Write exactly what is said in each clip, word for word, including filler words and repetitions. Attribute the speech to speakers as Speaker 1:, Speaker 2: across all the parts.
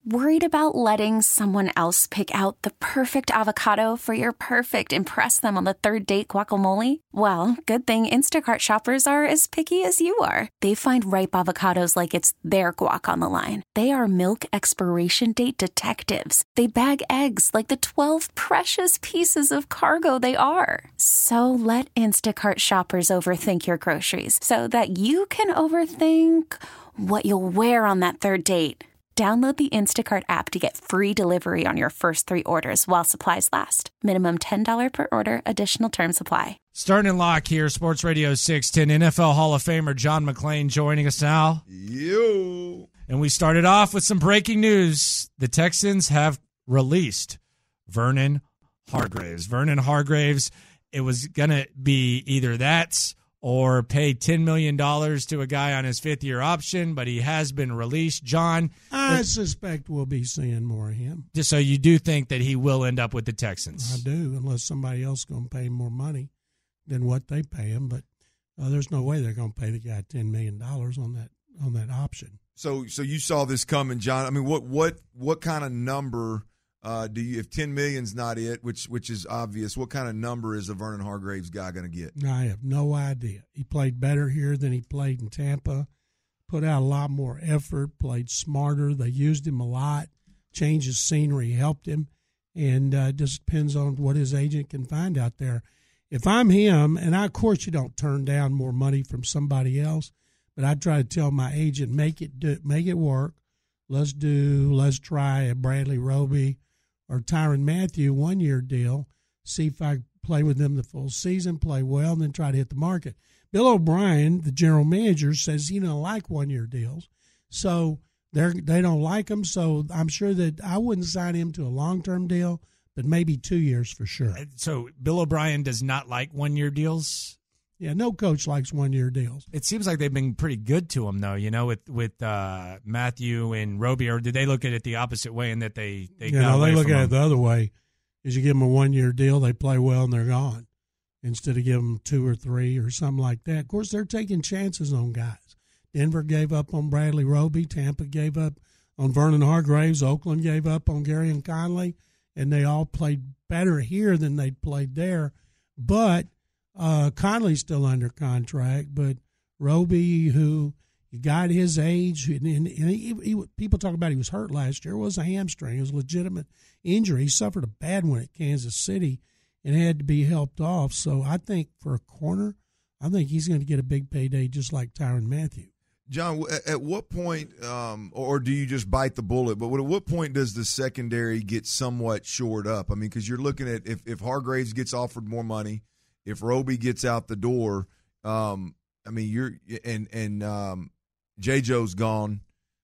Speaker 1: Worried about letting someone else pick out the perfect avocado for your perfect impress them on the third date guacamole? Well, good thing Instacart shoppers are as picky as you are. They find ripe avocados like it's their guac on the line. They are milk expiration date detectives. They bag eggs like the twelve precious pieces of cargo they are. So let Instacart shoppers overthink your groceries so that you can overthink what you'll wear on that third date. Download the Instacart app to get free delivery on your first three orders while supplies last. Minimum ten dollars per order. Additional terms apply.
Speaker 2: Starting and lock here, Sports Radio six ten. N F L Hall of Famer John McClain joining us now.
Speaker 3: Yo.
Speaker 2: And we started off with some breaking news. The Texans have released Vernon Hargreaves. Vernon Hargreaves, it was going to be either that or pay ten million dollars to a guy on his fifth-year option, but he has been released. John?
Speaker 4: I if, suspect we'll be seeing more of him.
Speaker 2: So you do think that he will end up with the Texans?
Speaker 4: I do, unless somebody else is going to pay him more money than what they pay him. But uh, there's no way they're going to pay the guy ten million dollars on that on that option.
Speaker 3: So so you saw this coming, John. I mean, what what what kind of number uh, do you – if ten million is not it, which which is obvious, what kind of number is a Vernon Hargreaves guy going to get?
Speaker 4: I have no idea. He played better here than he played in Tampa, put out a lot more effort, played smarter. They used him a lot, changed his scenery, helped him, and uh, it just depends on what his agent can find out there. If I'm him, and I, of course you don't turn down more money from somebody else, but I try to tell my agent, make it do, make it work. Let's do, let's try a Bradley Roby or Tyrann Mathieu one-year deal, see if I play with them the full season, play well, and then try to hit the market. Bill O'Brien, the general manager, says he don't like one-year deals, so they they don't like them. So I'm sure that I wouldn't sign him to a long-term deal, but maybe two years for sure.
Speaker 2: So Bill O'Brien does not like one-year deals?
Speaker 4: Yeah, no coach likes one-year deals.
Speaker 2: It seems like they've been pretty good to him, though, you know, with with uh, Mathieu and Roby. Or did they look at it the opposite way in that they, they
Speaker 4: yeah,
Speaker 2: got
Speaker 4: no,
Speaker 2: away
Speaker 4: they look
Speaker 2: from
Speaker 4: at
Speaker 2: him?
Speaker 4: it the other way. Is you give them a one-year deal, they play well, and they're gone, instead of giving them two or three or something like that. Of course, they're taking chances on guys. Denver gave up on Bradley Roby. Tampa gave up on Vernon Hargreaves. Oakland gave up on Gareon Conley, and they all played better here than they played there. But Uh, Conley's still under contract, but Roby, who you got his age, and, and, and he, he, people talk about he was hurt last year. It was a hamstring. It was a legitimate injury. He suffered a bad one at Kansas City and had to be helped off. So I think for a corner, I think he's going to get a big payday just like Tyrann Mathieu.
Speaker 3: John, at what point, um, or do you just bite the bullet, but at what point does the secondary get somewhat shored up? I mean, because you're looking at if, if Hargreaves gets offered more money, if Roby gets out the door, um, I mean, you're and and um, J. Joe's gone.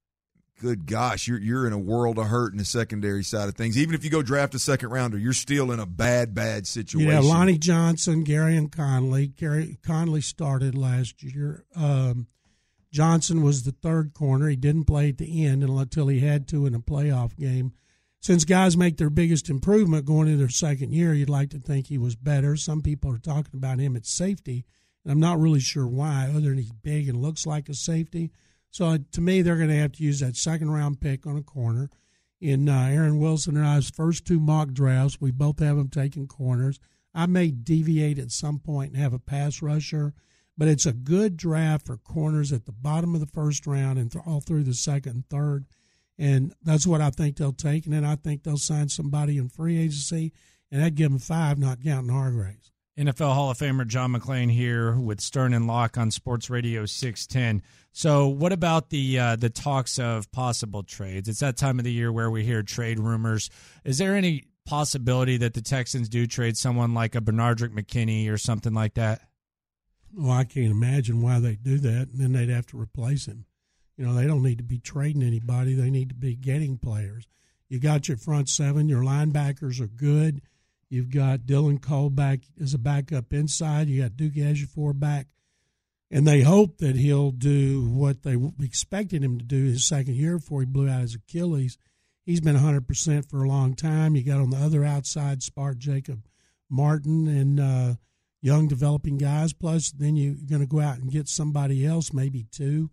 Speaker 3: Good gosh, you're you're in a world of hurt in the secondary side of things. Even if you go draft a second rounder, you're still in a bad, bad situation.
Speaker 4: Yeah, Lonnie Johnson, Gareon Conley. Gary Conley started last year. Um, Johnson was the third corner. He didn't play at the end until he had to in a playoff game. Since guys make their biggest improvement going into their second year, you'd like to think he was better. Some people are talking about him at safety, and I'm not really sure why, other than he's big and looks like a safety. So uh, to me, they're going to have to use that second-round pick on a corner. In uh, Aaron Wilson and I's first two mock drafts, we both have them taking corners. I may deviate at some point and have a pass rusher, but it's a good draft for corners at the bottom of the first round and th- all through the second and third. And that's what I think they'll take. And then I think they'll sign somebody in free agency, and that'd give them five, not counting Hargreaves.
Speaker 2: N F L Hall of Famer John McClain here with Stern and Locke on Sports Radio six ten. So what about the uh, the talks of possible trades? It's that time of the year where we hear trade rumors. Is there any possibility that the Texans do trade someone like a Bernardrick McKinney or something like that?
Speaker 4: Well, I can't imagine why they'd do that, and then they'd have to replace him. You know, they don't need to be trading anybody. They need to be getting players. You got your front seven. Your linebackers are good. You've got Dylan Cole back as a backup inside. You got Duke Ejiofor back. And they hope that he'll do what they expected him to do his second year before he blew out his Achilles. He's been one hundred percent for a long time. You got on the other outside Spark Jacob Martin and uh, young developing guys. Plus, then you're going to go out and get somebody else, maybe two,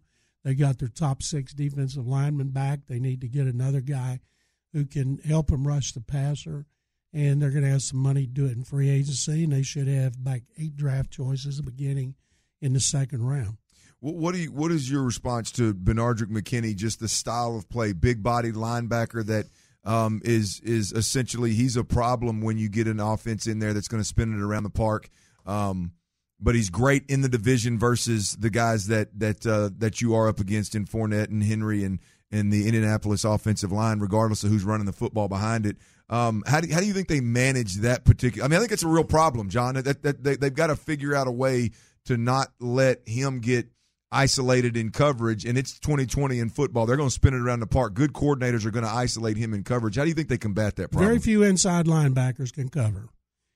Speaker 4: They got their top six defensive linemen back. They need to get another guy who can help them rush the passer, and they're going to have some money to do it in free agency, and they should have like eight draft choices beginning in the second round.
Speaker 3: What do you? What is your response to Benardrick McKinney? Just the style of play, big-bodied linebacker that um, is is essentially he's a problem when you get an offense in there that's going to spin it around the park. Um, but he's great in the division versus the guys that that uh, that you are up against in Fournette and Henry and and the Indianapolis offensive line, regardless of who's running the football behind it. Um, how do how do you think they manage that particular? I mean, I think it's a real problem, John. That, that they, they've got to figure out a way to not let him get isolated in coverage, and it's twenty twenty in football. They're going to spin it around the park. Good coordinators are going to isolate him in coverage. How do you think they combat that problem?
Speaker 4: Very few inside linebackers can cover,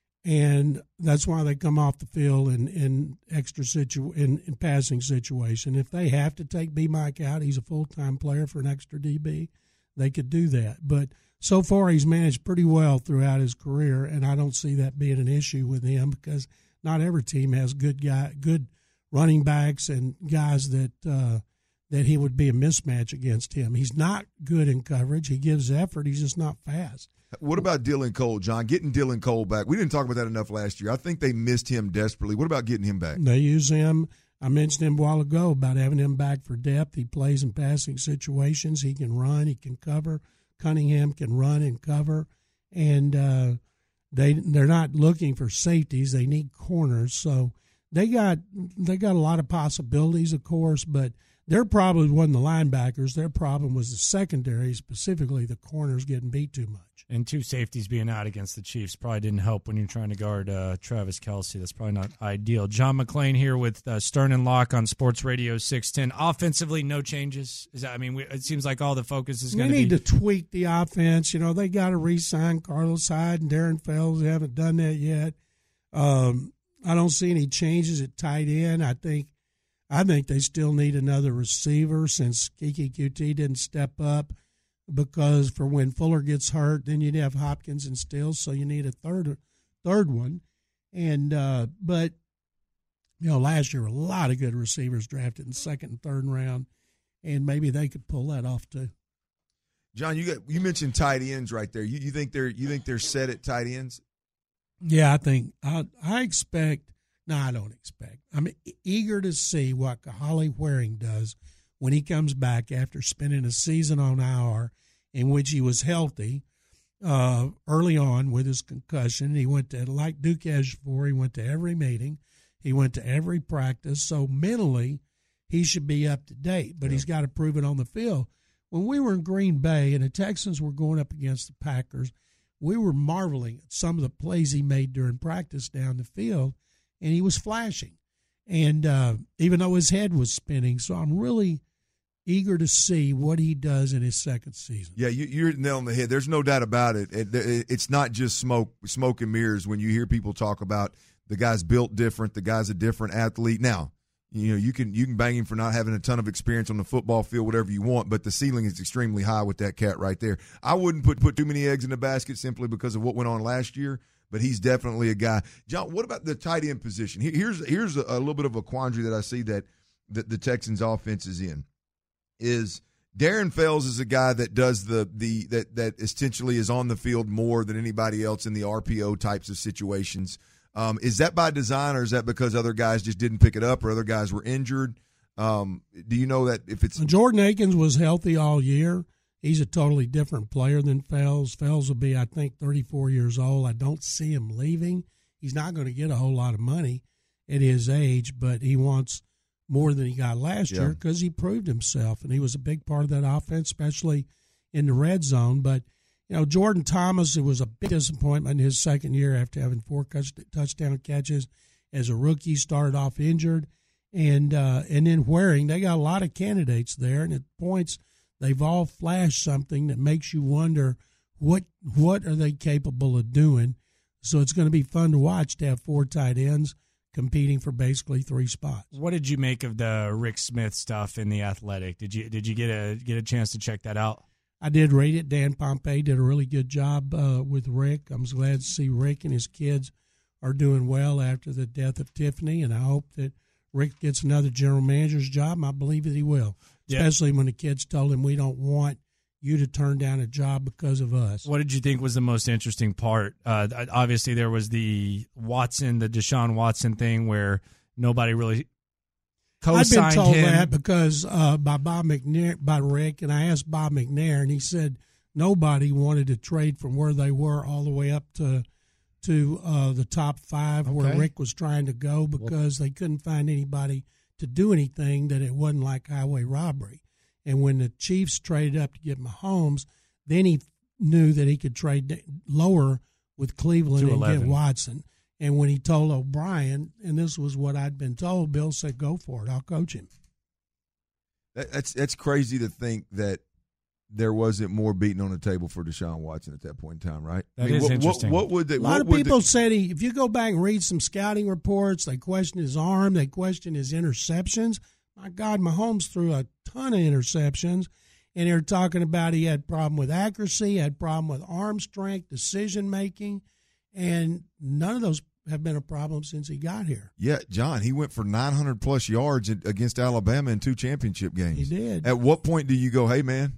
Speaker 4: and that's why they come off the field in, in extra situ in, in passing situation. If they have to take B. Mike out, he's a full-time player for an extra D B, they could do that. But so far he's managed pretty well throughout his career, and I don't see that being an issue with him because not every team has good guy good running backs and guys that uh, that he would be a mismatch against him. He's not good in coverage. He gives effort. He's just not fast.
Speaker 3: What about Dylan Cole, John? Getting Dylan Cole back. We didn't talk about that enough last year. I think they missed him desperately. What about getting him back?
Speaker 4: They use him. I mentioned him a while ago about having him back for depth. He plays in passing situations. He can run. He can cover. Cunningham can run and cover. And uh, they, they're not looking for safeties. They need corners. So They got they got a lot of possibilities, of course, but their problem wasn't the linebackers. Their problem was the secondary, specifically the corners getting beat too much.
Speaker 2: And two safeties being out against the Chiefs probably didn't help when you're trying to guard uh, Travis Kelce. That's probably not ideal. John McClain here with uh, Stern and Locke on Sports Radio six ten. Offensively, no changes. Is that? I mean, we, it seems like all the focus is going to be.
Speaker 4: They need to tweak the offense. You know, they got to re-sign Carlos Hyde and Darren Fells. They haven't done that yet. Um, I don't see any changes at tight end. I think I think they still need another receiver since Kiki Q T didn't step up because for when Fuller gets hurt, then you'd have Hopkins and Stills, so you need a third third one. And uh, but you know, last year a lot of good receivers drafted in the second and third round, and maybe they could pull that off too.
Speaker 3: John, you got you mentioned tight ends right there. You, you think they're you think they're set at tight ends?
Speaker 4: Yeah, I think I, I expect. No, I don't expect. I'm eager to see what Kahale Waring does when he comes back after spending a season on I R in which he was healthy uh, early on with his concussion. He went to, like Duke Ejiofor, he went to every meeting. He went to every practice. So mentally, he should be up to date, but yeah. He's got to prove it on the field. When we were in Green Bay and the Texans were going up against the Packers, we were marveling at some of the plays he made during practice down the field, and he was flashing. And uh, even though his head was spinning, so I'm really eager to see what he does in his second season.
Speaker 3: Yeah, you, you're nailing the head. There's no doubt about it. it, it it's not just smoke, smoke and mirrors when you hear people talk about the guy's built different, the guy's a different athlete. Now, you know, you can you can bang him for not having a ton of experience on the football field, whatever you want, but the ceiling is extremely high with that cat right there. I wouldn't put, put too many eggs in the basket simply because of what went on last year, but he's definitely a guy. John, what about the tight end position? Here's here's a, a little bit of a quandary that I see that, that the Texans offense is in. Is Darren Fells is a guy that does the the that that essentially is on the field more than anybody else in the R P O types of situations. Um, is that by design, or is that because other guys just didn't pick it up, or other guys were injured? Um, do you know that if it's
Speaker 4: Jordan Akins was healthy all year? He's a totally different player than Fells. Fells will be, I think, thirty-four years old. I don't see him leaving. He's not going to get a whole lot of money at his age, but he wants more than he got last yeah. year because he proved himself, and he was a big part of that offense, especially in the red zone. But you know, Jordan Thomas, it was a big disappointment in his second year after having four touchdown catches as a rookie, started off injured. And uh, and then Waring, they got a lot of candidates there, and at points they've all flashed something that makes you wonder what what are they capable of doing. So it's going to be fun to watch to have four tight ends competing for basically three spots.
Speaker 2: What did you make of the Rick Smith stuff in The Athletic? Did you did you get a get a chance to check that out?
Speaker 4: I did read it. Dan Pompei did a really good job uh, with Rick. I'm glad to see Rick and his kids are doing well after the death of Tiffany, and I hope that Rick gets another general manager's job, and I believe that he will.
Speaker 2: Yeah.
Speaker 4: especially when the kids told him, we don't want you to turn down a job because of us.
Speaker 2: What did you think was the most interesting part? Uh, obviously, there was the Watson, the Deshaun Watson thing where nobody really co-signed him.
Speaker 4: I've been told that because uh, by Bob McNair, by Rick, and I asked Bob McNair, and he said nobody wanted to trade from where they were all the way up to to uh, the top five
Speaker 2: Okay.
Speaker 4: where Rick was trying to go because well, they couldn't find anybody to do anything that it wasn't like highway robbery. And when the Chiefs traded up to get Mahomes, then he knew that he could trade lower with Cleveland and get Watson. And when he told O'Brien, and this was what I'd been told, Bill said, go for it. I'll coach him.
Speaker 3: That, that's that's crazy to think that there wasn't more beating on the table for Deshaun Watson at that point in time, right?
Speaker 2: That
Speaker 3: I mean,
Speaker 2: is
Speaker 3: what,
Speaker 2: interesting.
Speaker 3: What, what would they,
Speaker 4: A lot
Speaker 3: what
Speaker 4: of
Speaker 3: would
Speaker 4: people
Speaker 3: the,
Speaker 4: said he, if you go back and read some scouting reports, they question his arm, they question his interceptions. My God, Mahomes threw a ton of interceptions, and they're talking about he had problem with accuracy, had problem with arm strength, decision making, and none of those have been a problem since he got here.
Speaker 3: Yeah, John, he went for nine hundred plus yards against Alabama in two championship games.
Speaker 4: He did.
Speaker 3: At what point do you go, hey, man,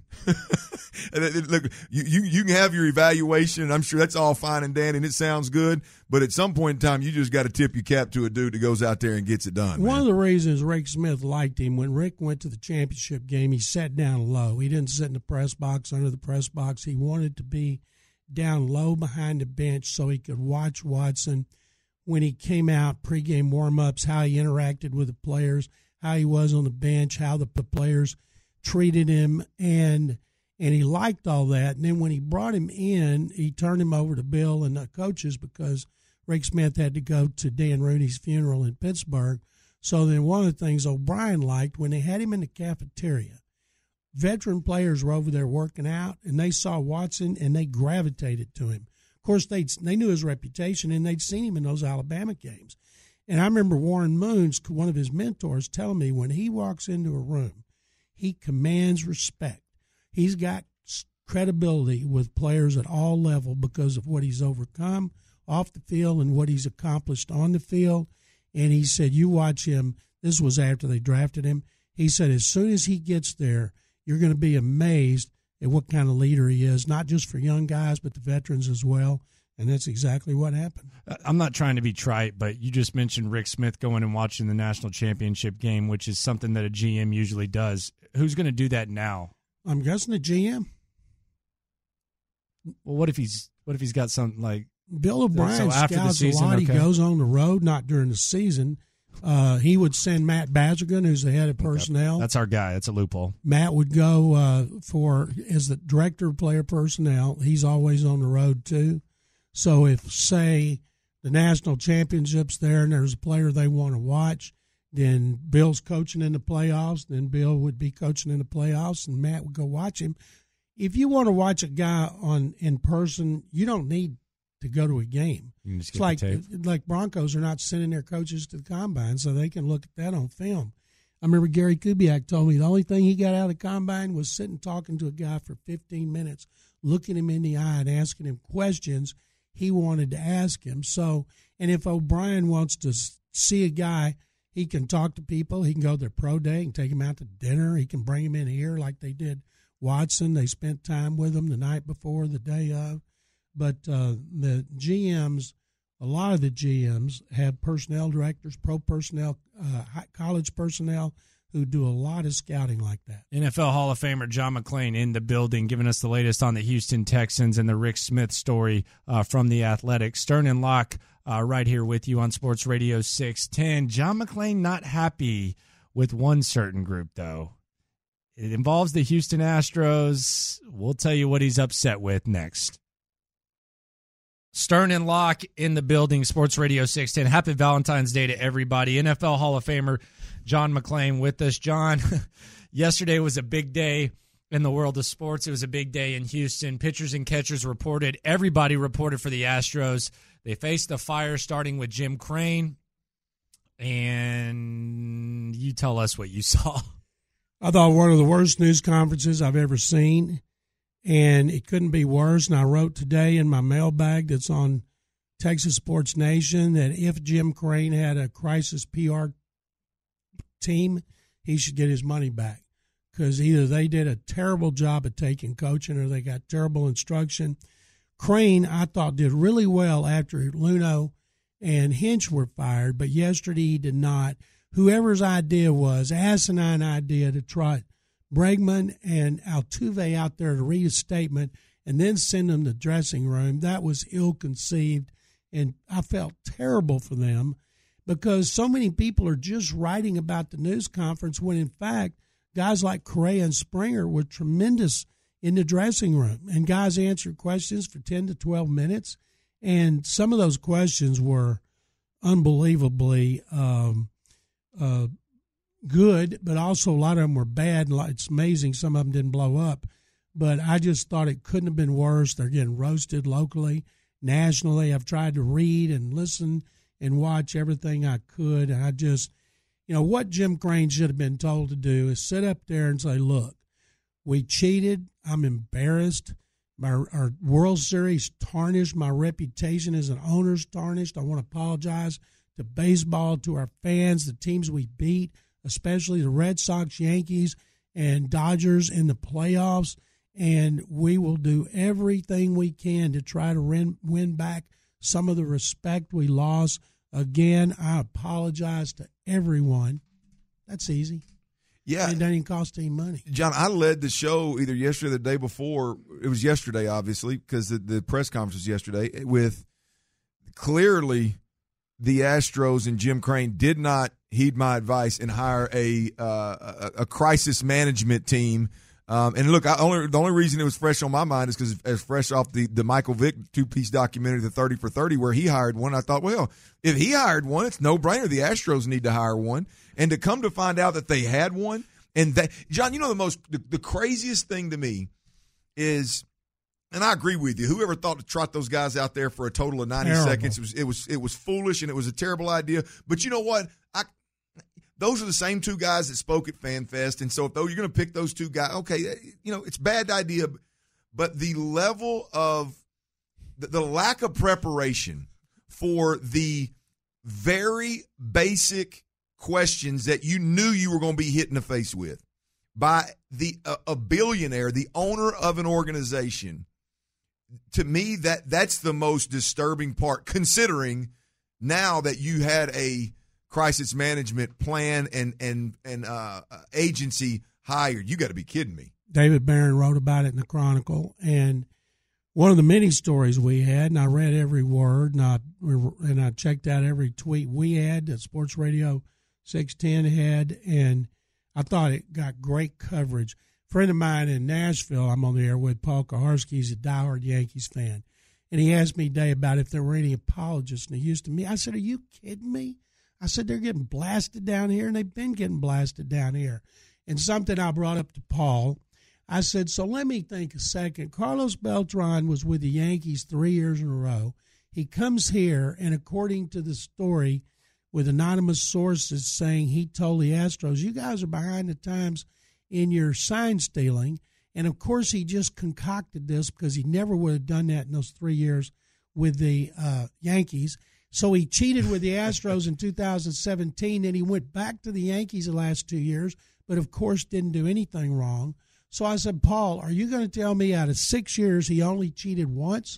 Speaker 3: look, you, you, you can have your evaluation, and I'm sure that's all fine and dandy, and it sounds good, but at some point in time, you just got to tip your cap to a dude that goes out there and gets it done.
Speaker 4: One
Speaker 3: man.
Speaker 4: of the reasons Rick Smith liked him, when Rick went to the championship game, he sat down low. He didn't sit in the press box, under the press box. He wanted to be down low behind the bench so he could watch Watson when he came out, pregame warm-ups, how he interacted with the players, how he was on the bench, how the players treated him, and and he liked all that. And then when he brought him in, he turned him over to Bill and the coaches because Rick Smith had to go to Dan Rooney's funeral in Pittsburgh. So then one of the things O'Brien liked, when they had him in the cafeteria, veteran players were over there working out, and they saw Watson, and they gravitated to him. Of course, they they knew his reputation, and they'd seen him in those Alabama games. And I remember Warren Moons, one of his mentors, telling me when he walks into a room, he commands respect. He's got credibility with players at all levels because of what he's overcome off the field and what he's accomplished on the field. And he said, you watch him. This was after they drafted him. He said, as soon as he gets there, you're going to be amazed at what kind of leader he is, not just for young guys, but the veterans as well. And that's exactly what happened.
Speaker 2: I'm not trying to be trite, but you just mentioned Rick Smith going and watching the national championship game, which is something that a G M usually does. Who's going to do that now?
Speaker 4: I'm guessing the G M.
Speaker 2: Well, what if he's what if he's got something like
Speaker 4: Bill O'Brien
Speaker 2: so after the
Speaker 4: scouts
Speaker 2: season,
Speaker 4: a lot.
Speaker 2: okay.
Speaker 4: He goes on the road, not during the season. Uh, he would send Matt Badgergan, who's the head of personnel.
Speaker 2: That's our guy. That's a loophole.
Speaker 4: Matt would go uh, for as the director of player personnel. He's always on the road too. So if, say, the national championship's there and there's a player they want to watch, then Bill's coaching in the playoffs. Then Bill would be coaching in the playoffs, and Matt would go watch him. If you want to watch a guy on in person, you don't need to go to a game.
Speaker 2: You can just
Speaker 4: It's
Speaker 2: get
Speaker 4: like
Speaker 2: the tape.
Speaker 4: like Broncos are not sending their coaches to the combine, so they can look at that on film. I remember Gary Kubiak told me the only thing he got out of the combine was sitting talking to a guy for fifteen minutes, looking him in the eye and asking him questions he wanted to ask him. So, and if O'Brien wants to see a guy, he can talk to people. He can go to their pro day and take him out to dinner. He can bring him in here like they did Watson. They spent time with him the night before, the day of. But uh, the G Ms, a lot of the G Ms have personnel directors, pro personnel, uh, college personnel who do a lot of scouting like that.
Speaker 2: N F L Hall of Famer John McClain in the building, giving us the latest on the Houston Texans and the Rick Smith story uh, from The Athletic. Stern and Locke uh, right here with you on Sports Radio six ten. John McClain not happy with one certain group, though. It involves the Houston Astros. We'll tell you what he's upset with next. Stern and Locke in the building, Sports Radio six ten. Happy Valentine's Day to everybody. N F L Hall of Famer John McClain with us. John, yesterday was a big day in the world of sports. It was a big day in Houston. Pitchers and catchers reported. Everybody reported for the Astros. They faced the fire, starting with Jim Crane. And you tell us what you saw.
Speaker 4: I thought one of the worst news conferences I've ever seen, and it couldn't be worse. And I wrote today in my mailbag that's on Texas Sports Nation that if Jim Crane had a crisis P R team, he should get his money back because either they did a terrible job of taking coaching or they got terrible instruction. Crane, I thought, did really well after Luno and Hinch were fired, but yesterday he did not. Whoever's idea was, asinine idea to trot Bregman and Altuve out there to read a statement and then send them to the dressing room, that was ill-conceived, and I felt terrible for them because so many people are just writing about the news conference when, in fact, guys like Correa and Springer were tremendous in the dressing room, and guys answered questions for ten to twelve minutes, and some of those questions were unbelievably um, uh, good, but also a lot of them were bad. It's amazing some of them didn't blow up, but I just thought it couldn't have been worse. They're getting roasted locally, nationally. I've tried to read and listen and watch everything I could, and I just, you know, what Jim Crane should have been told to do is sit up there and say, look, we cheated. I'm embarrassed. My, our World Series tarnished. My reputation as an owner's tarnished. I want to apologize to baseball, to our fans, the teams we beat, especially the Red Sox, Yankees, and Dodgers in the playoffs. And we will do everything we can to try to win, win back some of the respect we lost. Again, I apologize to everyone. That's easy.
Speaker 3: Yeah.
Speaker 4: It doesn't cost any money.
Speaker 3: John, I led the show either yesterday or the day before. It was yesterday, obviously, because the, the press conference was yesterday, with clearly the Astros and Jim Crane did not heed my advice and hire a uh, a, a crisis management team. Um, and look, I only the only reason it was fresh on my mind is because it's fresh off the, the Michael Vick two-piece documentary, The thirty for thirty, where he hired one. I thought, well, if he hired one, it's no-brainer. The Astros need to hire one. And to come to find out that they had one, and that, John, you know the most the, the craziest thing to me is, and I agree with you, whoever thought to trot those guys out there for a total of ninety
Speaker 4: Terrible.
Speaker 3: seconds, it was it was it was foolish and it was a terrible idea. But you know what? I Those are the same two guys that spoke at FanFest, and so if though you're going to pick those two guys, okay, you know, it's a bad idea, but the level of the, the lack of preparation for the very basic questions that you knew you were going to be hit in the face with by the uh, a billionaire, the owner of an organization, to me, that that's the most disturbing part, considering now that you had a crisis management plan and and and uh, agency hired. You got to be kidding me.
Speaker 4: David Barron wrote about it in the Chronicle, and one of the many stories we had, and I read every word, and I and I checked out every tweet we had that Sports Radio six ten had, and I thought it got great coverage. A friend of mine in Nashville, I'm on the air with, Paul Kaharski, he's a diehard Yankees fan, and he asked me today about if there were any apologists in the Houston media. I said, are you kidding me? I said, they're getting blasted down here, and they've been getting blasted down here. And something I brought up to Paul, I said, so let me think a second. Carlos Beltran was with the Yankees three years in a row. He comes here, and according to the story with anonymous sources saying he told the Astros, you guys are behind the times in your sign stealing. And, of course, he just concocted this because he never would have done that in those three years with the uh, Yankees. So he cheated with the Astros in two thousand seventeen, and he went back to the Yankees the last two years, but, of course, didn't do anything wrong. So I said, Paul, are you going to tell me out of six years he only cheated once?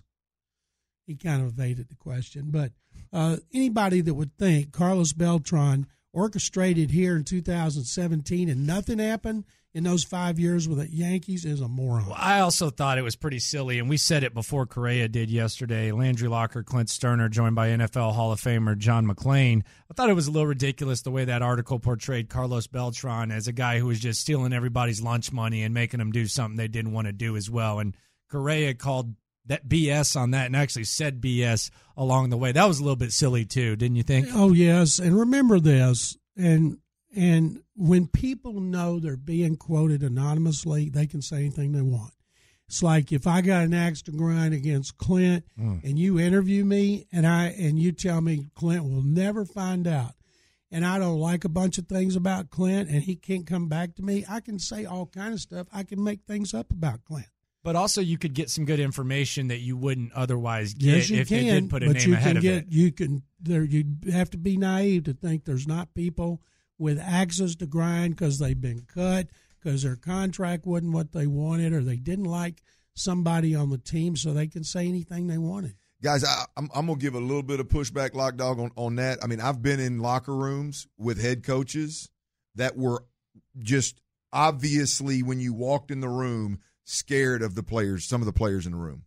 Speaker 4: He kind of evaded the question. But uh, anybody that would think Carlos Beltran orchestrated here in two thousand seventeen and nothing happened in those five years with the Yankees is a moron.
Speaker 2: Well, I also thought it was pretty silly, and we said it before Correa did yesterday. Landry Locker, Clint Sterner, joined by N F L Hall of Famer John McClain. I thought it was a little ridiculous the way that article portrayed Carlos Beltran as a guy who was just stealing everybody's lunch money and making them do something they didn't want to do as well. And Correa called that B S on that and actually said B S along the way. That was a little bit silly too, didn't you think?
Speaker 4: Oh, yes, and remember this, and and when people know they're being quoted anonymously, they can say anything they want. It's like if I got an axe to grind against Clint mm. and you interview me and I and you tell me Clint will never find out, and I don't like a bunch of things about Clint and he can't come back to me, I can say all kind of stuff. I can make things up about Clint.
Speaker 2: But also you could get some good information that you wouldn't otherwise get
Speaker 4: yes, you
Speaker 2: if
Speaker 4: can,
Speaker 2: they did put a
Speaker 4: but
Speaker 2: name
Speaker 4: you
Speaker 2: ahead
Speaker 4: can
Speaker 2: of
Speaker 4: get,
Speaker 2: it.
Speaker 4: You can there. You have to be naive to think there's not people with axes to grind because they've been cut, because their contract wasn't what they wanted, or they didn't like somebody on the team, so they can say anything they wanted.
Speaker 3: Guys, I, I'm, I'm going to give a little bit of pushback, Lock Dog, on, on that. I mean, I've been in locker rooms with head coaches that were just obviously, when you walked in the room, scared of the players, some of the players in the room.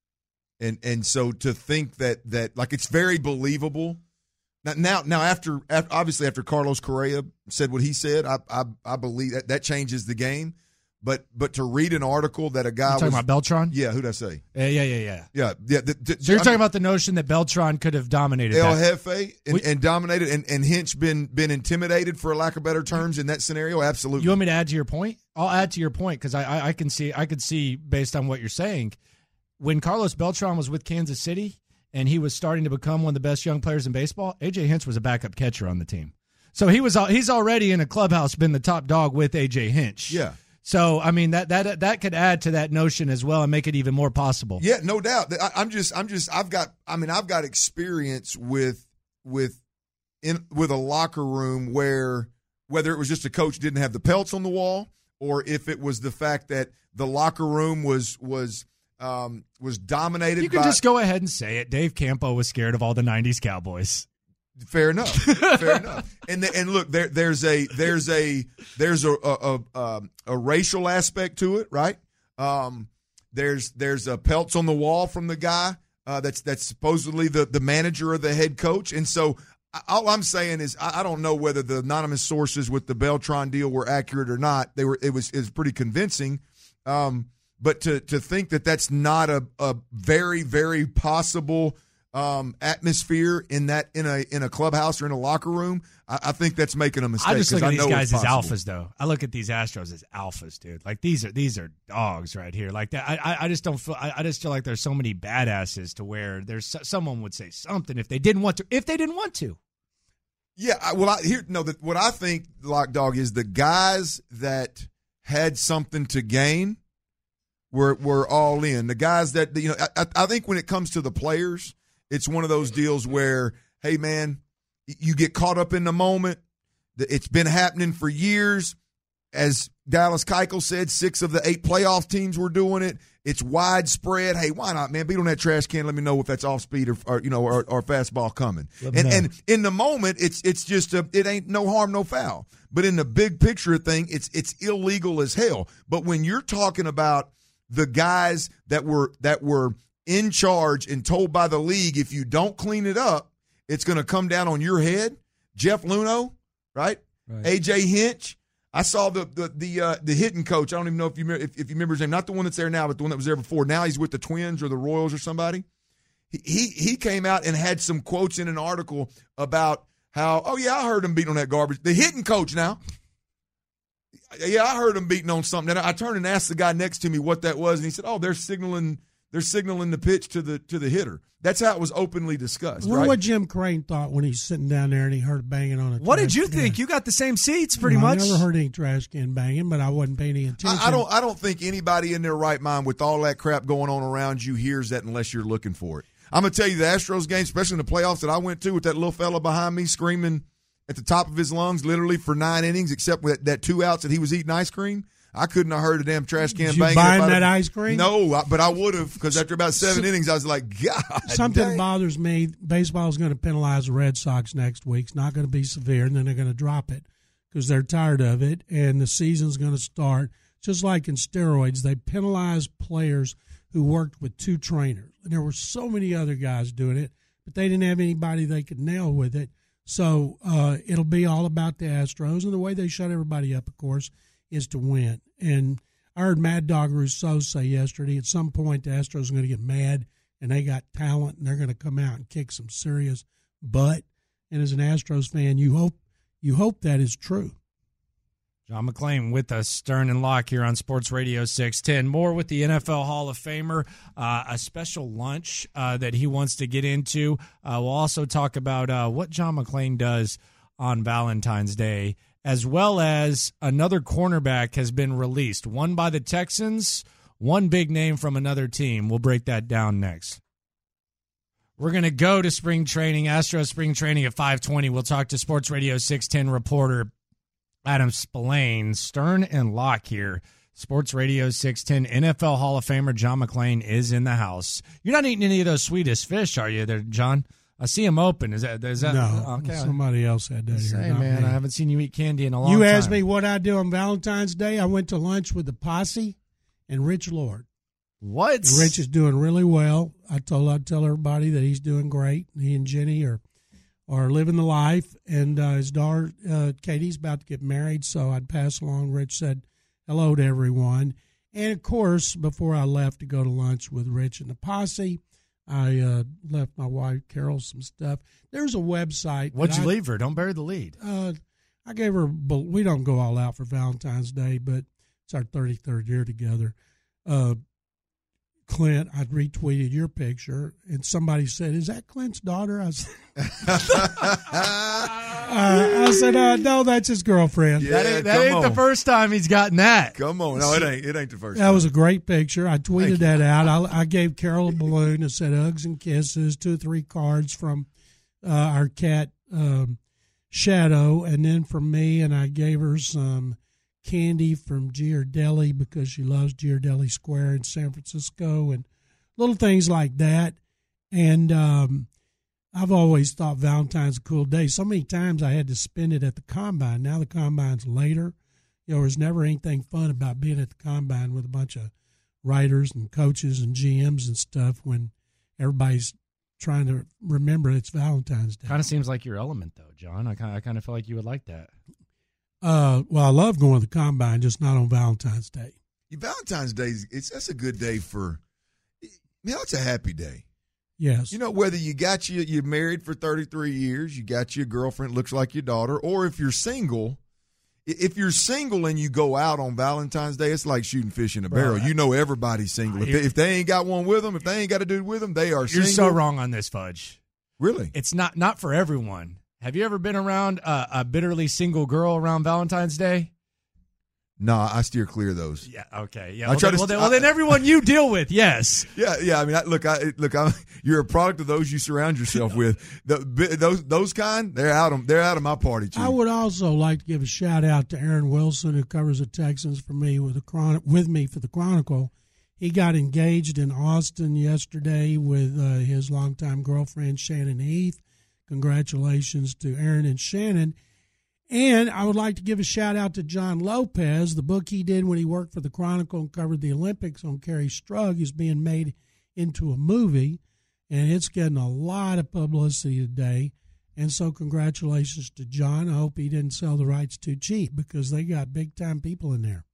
Speaker 3: And and so to think that, that like, it's very believable. Now, now, now after, after obviously after Carlos Correa said what he said, I I, I believe that, that changes the game. But but to read an article that a guy
Speaker 2: You're talking
Speaker 3: was,
Speaker 2: about Beltran?
Speaker 3: Yeah, who'd I say?
Speaker 2: Yeah, yeah, yeah, yeah.
Speaker 3: Yeah, yeah. The, the,
Speaker 2: so you're
Speaker 3: I
Speaker 2: talking
Speaker 3: mean,
Speaker 2: about the notion that Beltran could have dominated
Speaker 3: El
Speaker 2: that.
Speaker 3: Jefe and,
Speaker 2: we,
Speaker 3: and dominated, and, and Hinch been been intimidated, for lack of better terms, in that scenario? Absolutely.
Speaker 2: You want me to add to your point? I'll add to your point because I, I I can see I could see based on what you're saying, when Carlos Beltran was with Kansas City and he was starting to become one of the best young players in baseball, A J Hinch was a backup catcher on the team. So he was he's already in a clubhouse been the top dog with A J Hinch.
Speaker 3: Yeah.
Speaker 2: So I mean that that that could add to that notion as well and make it even more possible.
Speaker 3: Yeah, no doubt. I, I'm just I'm just I've got I mean I've got experience with with in with a locker room where whether it was just a coach didn't have the pelts on the wall, or if it was the fact that the locker room was was um, was dominated.
Speaker 2: You can
Speaker 3: by,
Speaker 2: just go ahead and say it. Dave Campo was scared of all the nineties Cowboys.
Speaker 3: Fair enough. Fair enough. And the, and look, there there's a there's a there's a a, a a racial aspect to it, right? Um, there's there's a pelts on the wall from the guy uh, that's that's supposedly the the manager or the head coach, and so all I'm saying is I, I don't know whether the anonymous sources with the Beltran deal were accurate or not. They were. It was it was pretty convincing. Um, but to to think that that's not a a very very possible Um, atmosphere in that in a in a clubhouse or in a locker room, I, I think that's making a mistake.
Speaker 2: I just look at
Speaker 3: I
Speaker 2: these
Speaker 3: know
Speaker 2: guys
Speaker 3: it's
Speaker 2: as
Speaker 3: possible.
Speaker 2: alphas, though. I look at these Astros as alphas, dude. Like these are these are dogs right here. Like that. I I just don't feel. I, I just feel like there's so many badasses to where there's someone would say something if they didn't want to. If they didn't want to.
Speaker 3: Yeah. I, well, I here no. The, what I think, Lock Dog, is the guys that had something to gain were were all in. The guys that you know. I, I think when it comes to the players, it's one of those deals where, hey, man, you get caught up in the moment. It's been happening for years. As Dallas Keuchel said, six of the eight playoff teams were doing it. It's widespread. Hey, why not, man? Beat on that trash can. Let me know if that's off speed or, or you know, or, or fastball coming. And and in the moment, it's it's just a, it ain't no harm, no foul. But in the big picture thing, it's it's illegal as hell. But when you're talking about the guys that were that were in charge and told by the league, if you don't clean it up, it's going to come down on your head. Jeff Luhnow, right? right. A J Hinch. I saw the the the, uh, the hitting coach. I don't even know if you if, if you remember his name. Not the one that's there now, but the one that was there before. Now he's with the Twins or the Royals or somebody. He he, he came out and had some quotes in an article about how, oh yeah, I heard him beating on that garbage. The hitting coach now. Yeah, I heard him beating on something. And I turned and asked the guy next to me what that was, and he said, oh, they're signaling. They're signaling the pitch to the to the hitter. That's how it was openly discussed.
Speaker 4: Well,
Speaker 3: right?
Speaker 4: what Jim Crane thought when he's sitting down there and he heard banging on a
Speaker 2: What
Speaker 4: trash
Speaker 2: did you
Speaker 4: can.
Speaker 2: think? You got the same seats, pretty
Speaker 4: well,
Speaker 2: much.
Speaker 4: I never heard any trash can banging, but I wasn't paying any attention.
Speaker 3: I, I don't. I don't think anybody in their right mind, with all that crap going on around you, hears that unless you're looking for it. I'm gonna tell you, the Astros game, especially in the playoffs that I went to, with that little fella behind me screaming at the top of his lungs, literally for nine innings, except with that two outs that he was eating ice cream. I couldn't have heard a damn trash can
Speaker 4: Did you
Speaker 3: banging.
Speaker 4: buy him that ice cream?
Speaker 3: No, but I would have, because after about seven so, innings, I was like, God.
Speaker 4: Something
Speaker 3: dang.
Speaker 4: bothers me. Baseball is going to penalize the Red Sox next week. It's not going to be severe, and then they're going to drop it because they're tired of it, and the season's going to start. Just like in steroids, they penalize players who worked with two trainers. And there were so many other guys doing it, but they didn't have anybody they could nail with it. So uh, it'll be all about the Astros, and the way they shut everybody up, of course, is to win. And I heard Mad Dog Rousseau say yesterday, at some point the Astros are going to get mad, and they got talent, and they're going to come out and kick some serious butt. And as an Astros fan, you hope you hope that is true.
Speaker 2: John McClain with us, Stern and Locke here on Sports Radio six ten. More with the N F L Hall of Famer, uh, a special lunch uh, that he wants to get into. Uh, we'll also talk about uh, what John McClain does on Valentine's Day, as well as another cornerback has been released, one by the Texans, one big name from another team. We'll break that down next. We're going to go to spring training, Astro spring training at five twenty. We'll talk to Sports Radio six ten reporter Adam Spillane, Stern and Locke here. Sports Radio six ten. N F L Hall of Famer John McClain is in the house. You're not eating any of those Swedish fish, are you there, John? I see them open. Is that is that
Speaker 4: no?
Speaker 2: Okay.
Speaker 4: Somebody else had that
Speaker 2: Say,
Speaker 4: here.
Speaker 2: man,
Speaker 4: me.
Speaker 2: I haven't seen you eat candy in a long
Speaker 4: you
Speaker 2: time.
Speaker 4: You asked me what I do on Valentine's Day. I went to lunch with the Posse and Rich Lord.
Speaker 2: What?
Speaker 4: And Rich is doing really well. I told I'd tell everybody that he's doing great. He and Jenny are are living the life, and uh, his daughter uh, Katie's about to get married. So I'd pass along. Rich said hello to everyone, and of course, before I left to go to lunch with Rich and the Posse, I uh, left my wife Carol some stuff. There's a website.
Speaker 2: What'd you
Speaker 4: I,
Speaker 2: leave her? Don't bury the lead.
Speaker 4: Uh, I gave her. We don't go all out for Valentine's Day, but it's our thirty-third year together. Uh, Clint, I retweeted your picture, and somebody said, "Is that Clint's daughter?" I said, uh, I said uh, "No, that's his girlfriend."
Speaker 2: Yeah, that ain't, that ain't the first time he's gotten that.
Speaker 3: Come on, no, it ain't. It ain't the first.
Speaker 4: That
Speaker 3: time.
Speaker 4: was a great picture. I tweeted that out. I, I gave Carol a balloon that said "hugs and kisses," two or three cards from uh, our cat um, Shadow, and then from me, and I gave her some candy from Ghirardelli because she loves Ghirardelli Square in San Francisco, and little things like that. And um, I've always thought Valentine's a cool day. So many times I had to spend it at the Combine. Now the Combine's later. You know, there's never anything fun about being at the Combine with a bunch of writers and coaches and G Ms and stuff when everybody's trying to remember it's Valentine's Day.
Speaker 2: Kind of seems like your element, though, John. I kind of, I kind of feel like you would like that.
Speaker 4: Uh, well, I love going to the Combine, just not on Valentine's Day.
Speaker 3: Yeah, Valentine's Day, it's that's a good day for, you know, it's a happy day.
Speaker 4: Yes.
Speaker 3: You know, whether you got you, you're married for thirty-three years, you got your girlfriend, looks like your daughter, or if you're single, if you're single and you go out on Valentine's Day, it's like shooting fish in a barrel. You know everybody's single. If they, if they ain't got one with them, if they ain't got a dude with them, they are
Speaker 2: You're
Speaker 3: single.
Speaker 2: You're so wrong on this, Fudge.
Speaker 3: Really?
Speaker 2: It's not, not for everyone. Have you ever been around a, a bitterly single girl around Valentine's Day?
Speaker 3: No, I steer clear of those.
Speaker 2: Yeah, okay. Yeah,
Speaker 3: I
Speaker 2: well,
Speaker 3: try
Speaker 2: then,
Speaker 3: to
Speaker 2: well, then,
Speaker 3: st-
Speaker 2: well, then everyone you deal with, yes.
Speaker 3: Yeah, yeah. I mean, I, look, I, look, I, you're a product of those you surround yourself with. The, those those kind, they're out of they're out of my party. Chief.
Speaker 4: I would also like to give a shout out to Aaron Wilson, who covers the Texans for me with the Chron- with me for the Chronicle. He got engaged in Austin yesterday with uh, his longtime girlfriend Shannon Heath. Congratulations to Aaron and Shannon. And I would like to give a shout out to John Lopez. The book he did when he worked for the Chronicle and covered the Olympics on Kerry Strug is being made into a movie, and it's getting a lot of publicity today. And so congratulations to John. I hope he didn't sell the rights too cheap because they got big-time people in there.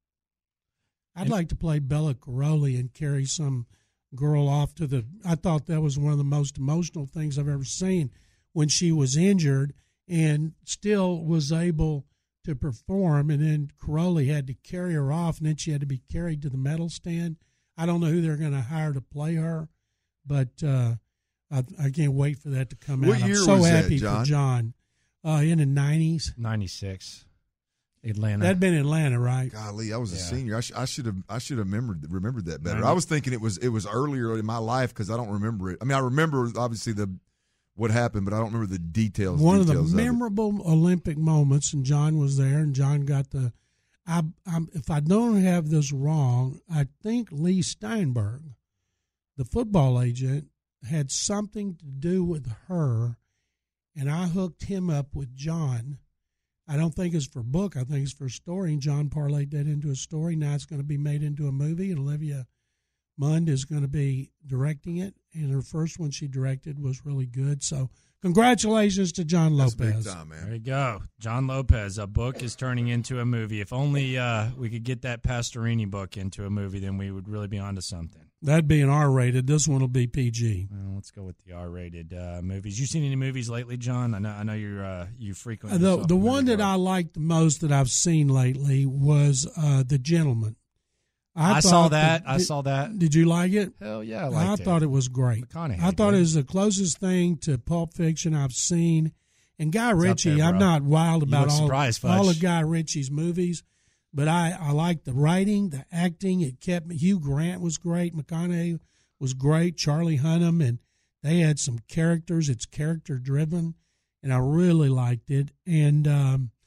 Speaker 4: I'd like to play Bella Caroli and carry some girl off to the – I thought that was one of the most emotional things I've ever seen when she was injured and still was able to perform, and then Caroli had to carry her off, and then she had to be carried to the medal stand. I don't know who they're going to hire to play her, but uh, I, I can't wait for that to come
Speaker 3: what
Speaker 4: out.
Speaker 3: Year
Speaker 4: I'm so
Speaker 3: was
Speaker 4: happy
Speaker 3: that, John?
Speaker 4: for John. Uh, in the nineties.
Speaker 2: ninety-six. Atlanta.
Speaker 4: That'd been Atlanta, right?
Speaker 3: Golly, I was a
Speaker 2: Yeah.
Speaker 3: senior. I, sh- I should have I should have remembered remembered that better.
Speaker 2: ninety.
Speaker 3: I was thinking it was it was earlier in my life because I don't remember it. I mean, I remember obviously the what happened, but I don't remember the details.
Speaker 4: One
Speaker 3: details
Speaker 4: of the
Speaker 3: of it.
Speaker 4: memorable Olympic moments, and John was there, and John got the. I, I'm, if I don't have this wrong, I think Lee Steinberg, the football agent, had something to do with her, and I hooked him up with John. I don't think it's for book. I think it's for story. And John parlayed that into a story. Now it's going to be made into a movie, and Olivia Munn is going to be directing it. And her first one she directed was really good. So congratulations to John
Speaker 3: That's
Speaker 4: Lopez.
Speaker 3: big time, man.
Speaker 2: There you go. John Lopez. A book is turning into a movie. If only uh, we could get that Pastorini book into a movie, then we would really be onto something.
Speaker 4: That'd be an R-rated. This one will be P G.
Speaker 2: Well, let's go with the R-rated uh, movies. You seen any movies lately, John? I know, I know you're uh, you frequent.
Speaker 4: The
Speaker 2: yourself
Speaker 4: the
Speaker 2: a
Speaker 4: one
Speaker 2: movie
Speaker 4: that I
Speaker 2: bar.
Speaker 4: liked the most that I've seen lately was uh, The Gentleman.
Speaker 2: I, saw
Speaker 4: thought
Speaker 2: that. I
Speaker 4: did,
Speaker 2: saw that.
Speaker 4: Did you like it?
Speaker 2: Hell yeah, I
Speaker 4: I
Speaker 2: liked it.
Speaker 4: thought it was great.
Speaker 2: McConaughey,
Speaker 4: I thought
Speaker 2: dude.
Speaker 4: it was the closest thing to Pulp Fiction I've seen. And Guy
Speaker 2: up
Speaker 4: Ritchie,
Speaker 2: there,
Speaker 4: I'm
Speaker 2: bro.
Speaker 4: not wild
Speaker 2: You
Speaker 4: about
Speaker 2: look
Speaker 4: all,
Speaker 2: surprised,
Speaker 4: all
Speaker 2: Fudge.
Speaker 4: of Guy Ritchie's movies, but I, I liked the writing, the acting. It kept me. Hugh Grant was great. McConaughey was great. Charlie Hunnam, and they had some characters. It's character driven, and I really liked it. And um,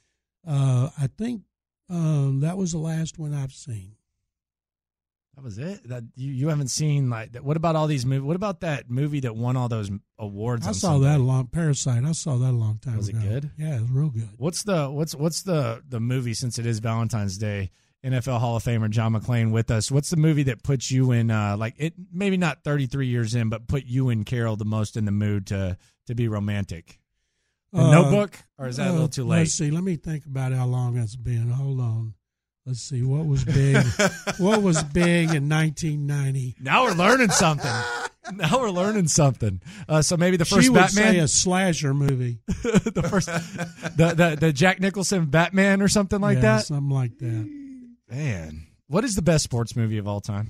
Speaker 4: Uh, I think um, that was the last one I've seen.
Speaker 2: That was it. That you, you haven't seen like that. What about all these movies? What about that movie that won all those awards?
Speaker 4: I
Speaker 2: on
Speaker 4: saw
Speaker 2: Sunday?
Speaker 4: that a long Parasite. I saw that a long time
Speaker 2: Was
Speaker 4: ago.
Speaker 2: it good?
Speaker 4: Yeah, it was real good.
Speaker 2: What's the what's what's the the movie, since it is Valentine's Day? N F L Hall of Famer John McClain with us. What's the movie that puts you in uh, like it? Maybe not thirty-three years in, but put you and Carol the most in the mood to to be romantic. The
Speaker 4: Uh,
Speaker 2: Notebook, or is that
Speaker 4: uh,
Speaker 2: a little too
Speaker 4: Let's
Speaker 2: late?
Speaker 4: see. Let me think about how long it's been. Hold on. Let's see. What was big? What was big in nineteen ninety?
Speaker 2: Now we're learning something. Now we're learning something. Uh, so maybe the first
Speaker 4: She would
Speaker 2: Batman,
Speaker 4: say a slasher movie.
Speaker 2: the first, the, the the Jack Nicholson Batman or something like
Speaker 4: Yeah,
Speaker 2: that.
Speaker 4: something like that.
Speaker 2: Man, what is the best sports movie of all time?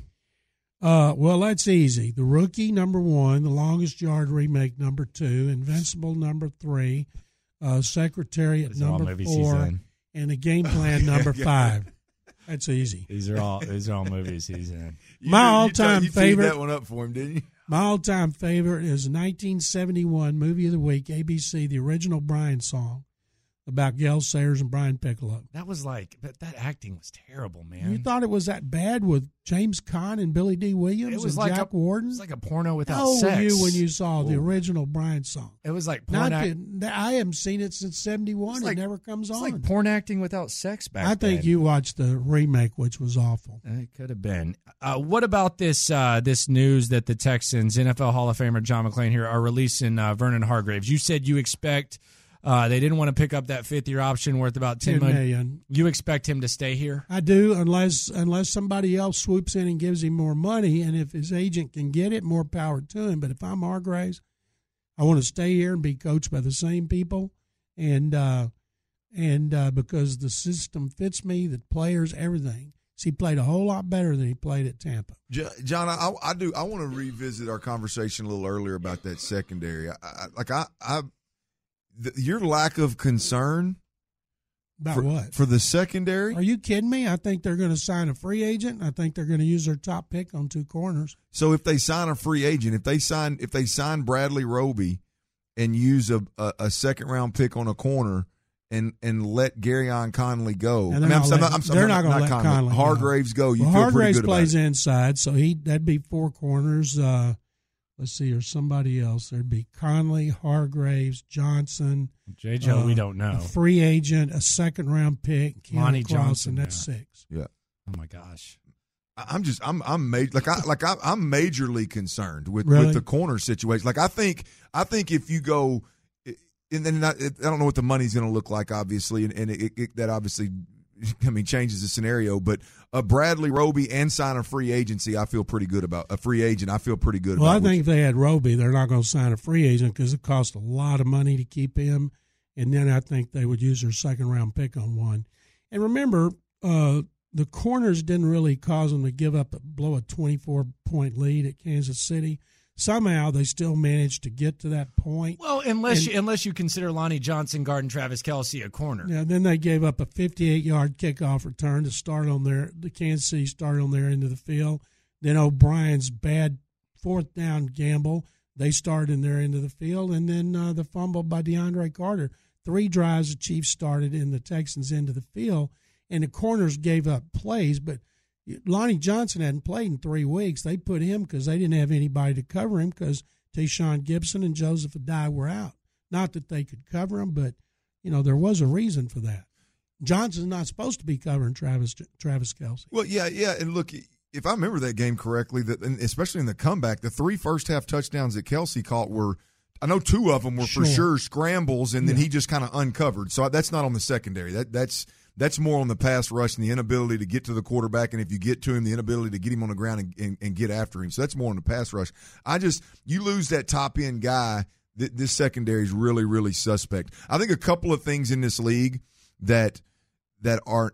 Speaker 4: Uh, well, that's easy. The Rookie, number one. The Longest Yard remake, number two. Invincible, number three. Uh, Secretariat,
Speaker 2: These are all
Speaker 4: number
Speaker 2: movies he's
Speaker 4: four.
Speaker 2: in.
Speaker 4: And the Game Plan, number five. That's easy.
Speaker 2: These are all these are all movies he's in.
Speaker 3: You
Speaker 4: My
Speaker 3: did- you
Speaker 4: all-time
Speaker 3: t- you teed
Speaker 4: favorite-
Speaker 3: that one up for him, didn't you?
Speaker 4: My all-time favorite is nineteen seventy-one Movie of the Week, A B C, the original Brian song about Gail Sayers and Brian Piccolo.
Speaker 2: That was like, but that acting was terrible, man.
Speaker 4: You thought it was that bad with James Caan and Billy D. Williams
Speaker 2: It was
Speaker 4: and
Speaker 2: like
Speaker 4: Jack
Speaker 2: a,
Speaker 4: Warden?
Speaker 2: It was like a porno without
Speaker 4: oh,
Speaker 2: sex.
Speaker 4: you when you saw the
Speaker 3: Whoa.
Speaker 4: original Brian song.
Speaker 2: It was like porn.
Speaker 4: Not
Speaker 2: Act,
Speaker 4: that, I haven't seen it since seventy-one.
Speaker 2: It's like-
Speaker 4: it never comes
Speaker 2: it's
Speaker 4: on.
Speaker 2: like porn acting without sex back
Speaker 4: I think
Speaker 2: then.
Speaker 4: you watched the remake, which was awful.
Speaker 2: It could have been. Uh, what about this uh, this news that the Texans, N F L Hall of Famer John McClain here, are releasing uh, Vernon Hargreaves? You said you expect uh, they didn't want to pick up that fifth year option worth about ten
Speaker 4: Ten
Speaker 2: million.
Speaker 4: million.
Speaker 2: You expect him to stay here?
Speaker 4: I do, unless unless somebody else swoops in and gives him more money, and if his agent can get it, more power to him. But if I'm Hargraves, I want to stay here and be coached by the same people, and uh, and uh, because the system fits me, the players, everything. So he played a whole lot better than he played at Tampa.
Speaker 3: Jo- John, I, I do. I want to revisit our conversation a little earlier about that secondary. I, I, like I, I the, your lack of concern
Speaker 4: About
Speaker 3: for,
Speaker 4: what?
Speaker 3: for the secondary.
Speaker 4: Are you kidding me? I think they're going to sign a free agent. I think they're going to use their top pick on two corners.
Speaker 3: So if they sign a free agent, if they sign if they sign Bradley Roby and use a, a, a second round pick on a corner and and let Garyon Conley go,
Speaker 4: And they're
Speaker 3: I mean, I'm,
Speaker 4: not
Speaker 3: I'm,
Speaker 4: letting-
Speaker 3: I'm,
Speaker 4: they're
Speaker 3: I'm
Speaker 4: not gonna let Conley go.
Speaker 3: Hargraves go. You
Speaker 4: well,
Speaker 3: feel
Speaker 4: Hargraves
Speaker 3: pretty good
Speaker 4: plays
Speaker 3: about it.
Speaker 4: inside, so he that'd be four corners. Uh, let's see, or somebody else. There'd be Conley, Hargraves, Johnson.
Speaker 2: J J, we
Speaker 4: uh,
Speaker 2: don't know.
Speaker 4: A free agent, a second round pick, Keanu
Speaker 2: Lonnie
Speaker 4: Clausen,
Speaker 2: Johnson,
Speaker 4: That's
Speaker 2: yeah.
Speaker 4: six.
Speaker 3: Yeah.
Speaker 2: Oh my gosh.
Speaker 3: I- I'm just I'm I'm ma- like I like I, I'm majorly concerned with,
Speaker 4: Really?
Speaker 3: with the corner situation. Like I think I think if you go, and then I, I don't know what the money's going to look like, obviously, and, and it, it, that obviously, I mean, changes the scenario. But a Bradley Roby and sign a free agency, I feel pretty good about a free agent. I feel pretty good
Speaker 4: Well,
Speaker 3: about.
Speaker 4: I think if they had Roby, they're not going to sign a free agent because it costs a lot of money to keep him. And then I think they would use their second round pick on one. And remember, uh, the corners didn't really cause them to give up, blow a twenty-four point lead at Kansas City. Somehow they still managed to get to that point.
Speaker 2: Well, unless
Speaker 4: And-
Speaker 2: you unless you consider Lonnie Johnson guarding Travis Kelce a corner.
Speaker 4: Yeah, then they gave up a fifty-eight yard kickoff return to start on their the Kansas City started on their end of the field. Then O'Brien's bad fourth down gamble, they started in their end of the field, and then uh, the fumble by DeAndre Carter. Three drives the Chiefs started in the Texans' end of the field, and the corners gave up plays. But Lonnie Johnson hadn't played in three weeks. They put him because they didn't have anybody to cover him because Tayshaun Gibson and Joseph Adai were out. Not that they could cover him, but you know there was a reason for that. Johnson's not supposed to be covering Travis Travis Kelce.
Speaker 3: Well, yeah, yeah, and look, if I remember that game correctly, that and especially in the comeback, the three first half touchdowns that Kelce caught were, I know two of them were
Speaker 4: Sure.
Speaker 3: for sure scrambles, and then
Speaker 4: Yeah.
Speaker 3: he just kind of uncovered. So that's not on the secondary. That that's that's more on the pass rush and the inability to get to the quarterback, and if you get to him, the inability to get him on the ground and, and, and get after him. So that's more on the pass rush. I just you lose that top end guy. Th- this secondary is really really suspect. I think a couple of things in this league that that are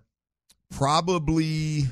Speaker 3: probably,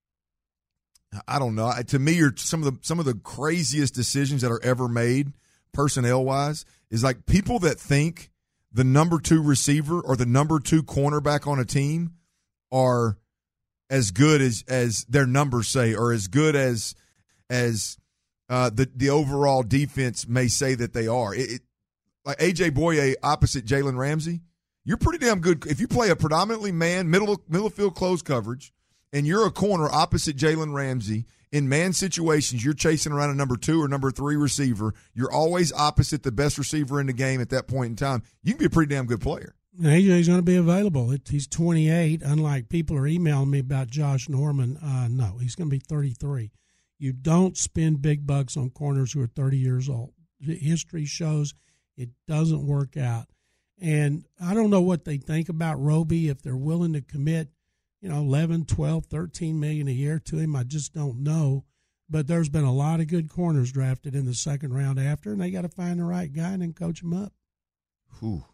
Speaker 3: I don't know, to me are some of the some of the craziest decisions that are ever made personnel wise is like people that think the number two receiver or the number two cornerback on a team are as good as as their numbers say, or as good as as uh, the the overall defense may say that they are. It, it, like A J Boye opposite Jalen Ramsey, you're pretty damn good. If you play a predominantly man, middle, middle field close coverage, and you're a corner opposite Jalen Ramsey, in man situations, you're chasing around a number two or number three receiver. You're always opposite the best receiver in the game at that point in time. You can be a pretty damn good player.
Speaker 4: A J's going to be available. It, he's twenty-eight. Unlike people are emailing me about Josh Norman, uh, no, he's going to be thirty-three. You don't spend big bucks on corners who are thirty years old. History shows it doesn't work out. And I don't know what they think about Roby, if they're willing to commit, you know, eleven, twelve, thirteen million a year to him. I just don't know. But there's been a lot of good corners drafted in the second round after, and they got to find the right guy and then coach him up.
Speaker 3: Whew.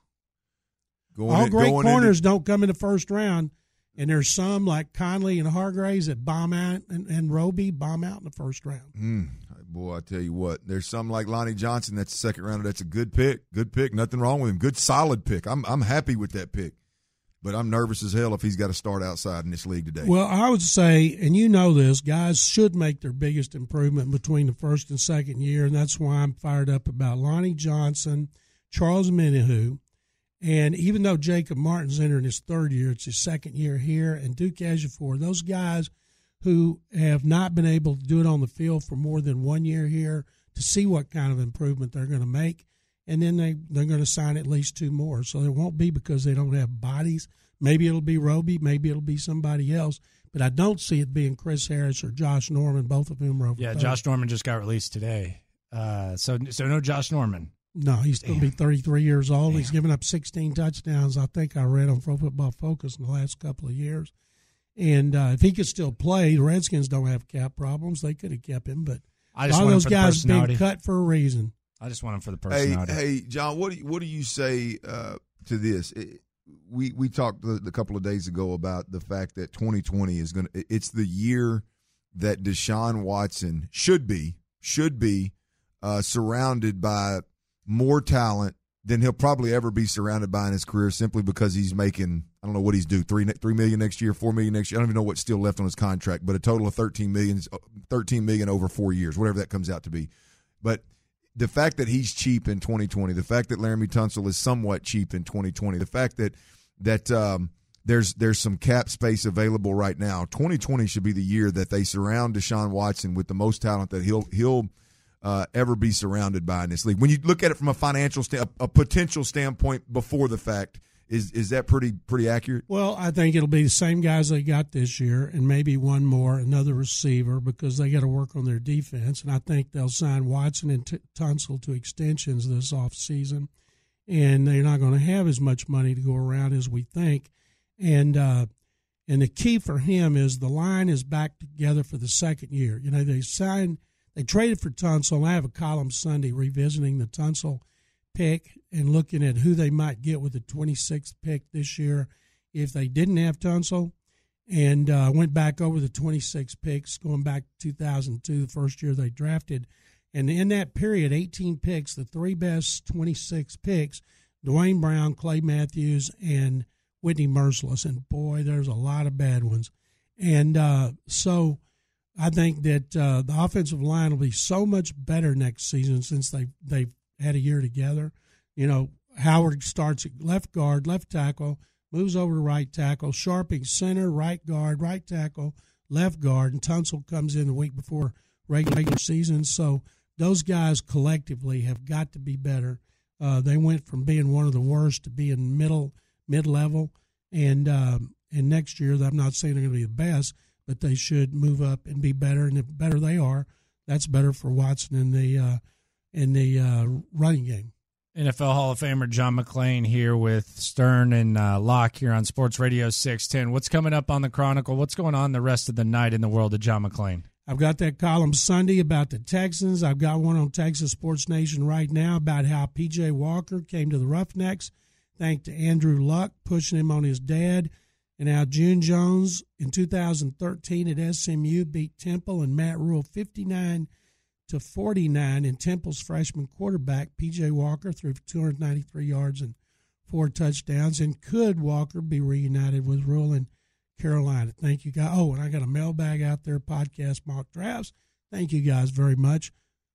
Speaker 3: Going
Speaker 4: All
Speaker 3: in,
Speaker 4: great
Speaker 3: going
Speaker 4: corners
Speaker 3: into,
Speaker 4: don't come in the first round, and there's some like Conley and Hargraves that bomb out, and, and Roby bomb out in the first round.
Speaker 3: Mm, boy, I tell you what, there's some like Lonnie Johnson. That's a second rounder. That's a good pick. Good pick. Nothing wrong with him. Good, solid pick. I'm I'm happy with that pick, but I'm nervous as hell if he's got to start outside in this league today.
Speaker 4: Well, I would say, and you know this, guys should make their biggest improvement between the first and second year, and that's why I'm fired up about Lonnie Johnson, Charles Omenihu. And even though Jacob Martin's entering his third year, it's his second year here, and Duke Ejiofor, those guys who have not been able to do it on the field for more than one year here, to see what kind of improvement they're going to make, and then they, they're going to sign at least two more. So it won't be because they don't have bodies. Maybe it'll be Roby, maybe it'll be somebody else, but I don't see it being Chris Harris or Josh Norman, both of whom are over
Speaker 2: Yeah,
Speaker 4: thirty.
Speaker 2: Josh Norman just got released today. Uh, so, so no Josh Norman.
Speaker 4: No, he's going to be thirty-three years old. Damn. He's given up sixteen touchdowns, I think I read on Pro Football Focus in the last couple of years. And uh, if he could still play, the Redskins don't have cap problems. They could have kept him, but
Speaker 2: I
Speaker 4: a
Speaker 2: just
Speaker 4: lot of those guys have been cut for a reason.
Speaker 2: I just want him for the personality.
Speaker 3: Hey, hey John, what do you, what do you say uh, to this? It, we we talked a, a couple of days ago about the fact that twenty twenty is going to – it's the year that Deshaun Watson should be, should be uh, surrounded by – more talent than he'll probably ever be surrounded by in his career, simply because he's making, I don't know what he's due, three three million next year, four million next year. I don't even know what's still left on his contract, but a total of thirteen million, thirteen million over four years, whatever that comes out to be. But the fact that he's cheap in twenty twenty, the fact that Laramie Tunsil is somewhat cheap in twenty twenty, the fact that that um, there's there's some cap space available right now, twenty twenty should be the year that they surround Deshaun Watson with the most talent that he'll he'll. Uh, ever be surrounded by in this league. When you look at it from a financial stand, a, a potential standpoint before the fact, is is that pretty pretty accurate?
Speaker 4: Well, I think it'll be the same guys they got this year, and maybe one more, another receiver, because they got to work on their defense. And I think they'll sign Watson and T- Tunsil to extensions this offseason, and they're not going to have as much money to go around as we think. And uh, and the key for him is the line is back together for the second year. You know, they signed. They traded for Tunsil, and I have a column Sunday revisiting the Tunsil pick and looking at who they might get with the twenty-sixth pick this year if they didn't have Tunsil. And I uh, went back over the twenty-six picks, going back to two thousand two, the first year they drafted. And in that period, eighteen picks, the three best twenty-six picks, Dwayne Brown, Clay Matthews, and Whitney Merciless. And, boy, there's a lot of bad ones. And uh, so – I think that uh, the offensive line will be so much better next season since they've, they've had a year together. You know, Howard starts at left guard, left tackle, moves over to right tackle, Sharping center, right guard, right tackle, left guard, and Tunsil comes in the week before regular season. So those guys collectively have got to be better. Uh, they went from being one of the worst to being middle, mid-level, and um, and next year, I'm not saying they're going to be the best, but they should move up and be better. And the better they are, that's better for Watson in the uh, in the uh, running game.
Speaker 2: N F L Hall of Famer John McClain here with Stern and uh, Locke here on Sports Radio six ten. What's coming up on the Chronicle? What's going on the rest of the night in the world of John McClain?
Speaker 4: I've got that column Sunday about the Texans. I've got one on Texas Sports Nation right now about how P J Walker came to the Roughnecks, thanks to Andrew Luck pushing him on his dad. And now June Jones in two thousand thirteen at S M U beat Temple and Matt Rule fifty-nine to forty-nine. And Temple's freshman quarterback P J Walker threw for two hundred ninety-three yards and four touchdowns. And could Walker be reunited with Rule in Carolina? Thank you, guys. Oh, and I got a mailbag out there, podcast mock drafts. Thank you guys very much.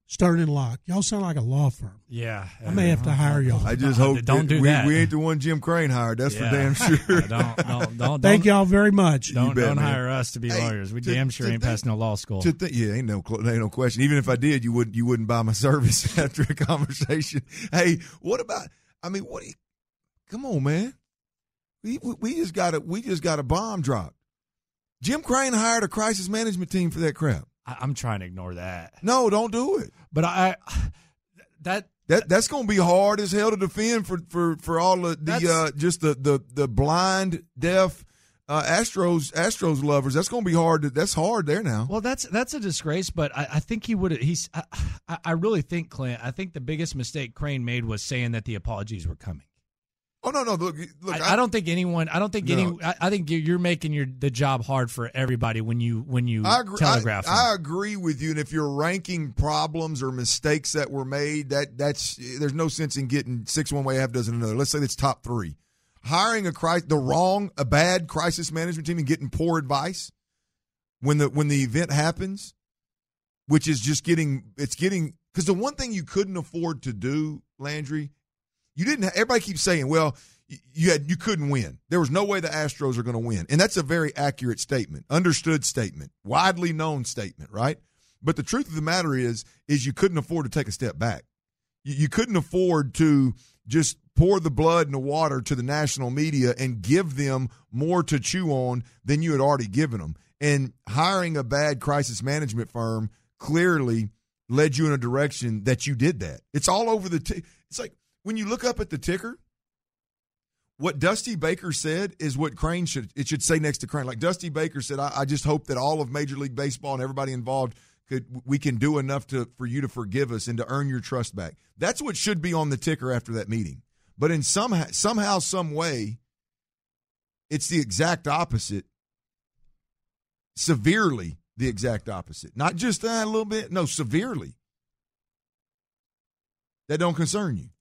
Speaker 4: Stern and Locke. Y'all sound like a law firm.
Speaker 2: Yeah.
Speaker 4: I may have to hire y'all.
Speaker 3: I just hope
Speaker 2: don't do
Speaker 3: we,
Speaker 2: that.
Speaker 3: we ain't the one Jim Crane hired. That's
Speaker 2: Yeah.
Speaker 3: for damn sure.
Speaker 2: Yeah, don't, don't, don't,
Speaker 4: Thank
Speaker 2: don't,
Speaker 4: y'all very much.
Speaker 2: Don't,
Speaker 3: bet,
Speaker 2: don't
Speaker 3: man.
Speaker 2: hire us to be
Speaker 3: Hey,
Speaker 2: lawyers. We
Speaker 3: to-
Speaker 2: damn sure
Speaker 3: to
Speaker 2: ain't
Speaker 3: think-
Speaker 2: passed no law school.
Speaker 3: To think, yeah, ain't no, ain't no question. Even if I did, you wouldn't, you wouldn't buy my service after a conversation. Hey, what about? I mean, what? Do you, come on, man. We, we we just got a we just got a bomb drop. Jim Crane hired a crisis management team for that crap.
Speaker 2: I, I'm trying to ignore that.
Speaker 3: No, don't do it.
Speaker 2: But I, that
Speaker 3: That that's going to be hard as hell to defend for for, for all the, the uh, just the, the the blind, deaf uh, Astros Astros lovers. That's going to be hard. To, that's hard there now.
Speaker 2: Well, that's that's a disgrace, but I, I think he would. He's. I, I really think, Clint. I think the biggest mistake Crane made was saying that the apologies were coming.
Speaker 3: Oh no, no. Look, look.
Speaker 2: I, I don't think anyone. I don't think
Speaker 3: No.
Speaker 2: any. I, I think you're, you're making your the job hard for everybody when you when you
Speaker 3: I agree,
Speaker 2: telegraph.
Speaker 3: I,
Speaker 2: them.
Speaker 3: I agree with you. And if you're ranking problems or mistakes that were made, that that's there's no sense in getting six one way, half dozen another. Let's say that's top three. Hiring a crisis, the wrong, a bad crisis management team and getting poor advice when the when the event happens, which is just getting it's getting because the one thing you couldn't afford to do, Landry, you didn't. Everybody keeps saying, well. You had you couldn't win. There was no way the Astros are going to win. And that's a very accurate statement, understood statement, widely known statement, right? But the truth of the matter is, is you couldn't afford to take a step back. You, you couldn't afford to just pour the blood and the water to the national media and give them more to chew on than you had already given them. And hiring a bad crisis management firm clearly led you in a direction that you did that. It's all over the t- – it's like when you look up at the ticker, what Dusty Baker said is what Crane should – it should say next to Crane. Like Dusty Baker said, I, I just hope that all of Major League Baseball and everybody involved could we can do enough to for you to forgive us and to earn your trust back. That's what should be on the ticker after that meeting. But in some somehow, some way, it's the exact opposite, severely the exact opposite. Not just uh, a little bit, no, severely. That don't concern you.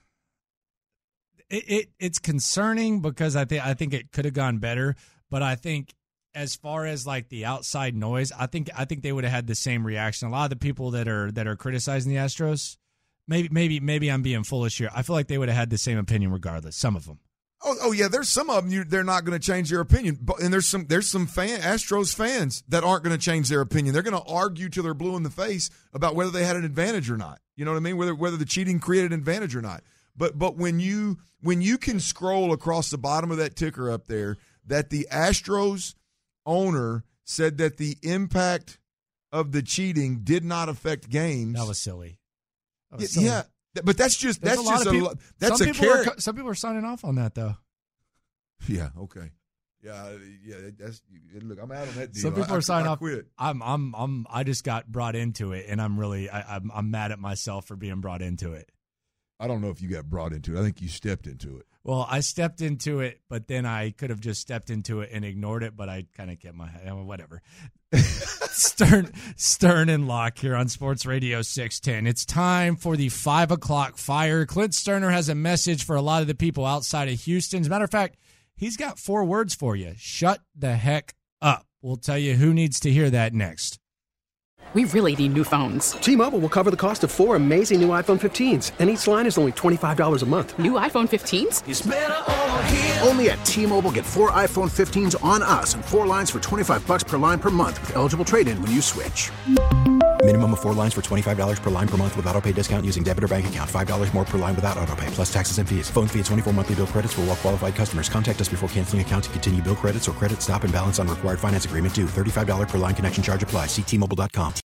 Speaker 2: It, it it's concerning because I think I think it could have gone better, but I think as far as like the outside noise, I think I think they would have had the same reaction. A lot of the people that are that are criticizing the Astros, maybe maybe maybe I'm being foolish here. I feel like they would have had the same opinion regardless. Some of them.
Speaker 3: Oh, oh yeah. There's some of them you, they're not going to change their opinion, but and there's some there's some fan Astros fans that aren't going to change their opinion. They're going to argue till they're blue in the face about whether they had an advantage or not. You know what I mean? Whether whether the cheating created an advantage or not. But but when you when you can scroll across the bottom of that ticker up there that the Astros owner said that the impact of the cheating did not affect games.
Speaker 2: That was silly. That was
Speaker 3: yeah,
Speaker 2: silly.
Speaker 3: yeah, but that's just
Speaker 2: There's
Speaker 3: that's
Speaker 2: a lot
Speaker 3: just
Speaker 2: of
Speaker 3: a
Speaker 2: people,
Speaker 3: that's
Speaker 2: some
Speaker 3: a
Speaker 2: people are,
Speaker 3: character.
Speaker 2: some people are signing off on that though.
Speaker 3: Yeah. Okay. Yeah. Yeah. That's look. I'm out on that deal.
Speaker 2: Some people
Speaker 3: I,
Speaker 2: are signing
Speaker 3: I
Speaker 2: off.
Speaker 3: Quit.
Speaker 2: I'm I'm I'm I just got brought into it, and I'm really I, I'm I'm mad at myself for being brought into it.
Speaker 3: I don't know if you got brought into it. I think you stepped into it.
Speaker 2: Well, I stepped into it, but then I could have just stepped into it and ignored it, but I kind of kept my head, whatever. Stern, Stern and Locke here on Sports Radio six ten. It's time for the five o'clock fire. Clint Sterner has a message for a lot of the people outside of Houston. As a matter of fact, he's got four words for you. Shut the heck up. We'll tell you who needs to hear that next.
Speaker 5: We really need new phones.
Speaker 6: T-Mobile will cover the cost of four amazing new iPhone fifteens, and each line is only twenty-five dollars a month.
Speaker 5: New iPhone fifteens?
Speaker 6: It's better over here.
Speaker 7: Only at T-Mobile, get four iPhone fifteens on us and four lines for twenty-five dollars per line per month with eligible trade-in when you switch.
Speaker 8: Minimum of four lines for twenty-five dollars per line per month with autopay discount using debit or bank account. five dollars more per line without autopay, plus taxes and fees. Phone fee at twenty-four monthly bill credits for well-qualified customers. Contact us before canceling account to continue bill credits or credit stop and balance on required finance agreement due. thirty-five dollars per line connection charge applies. See T Mobile dot com.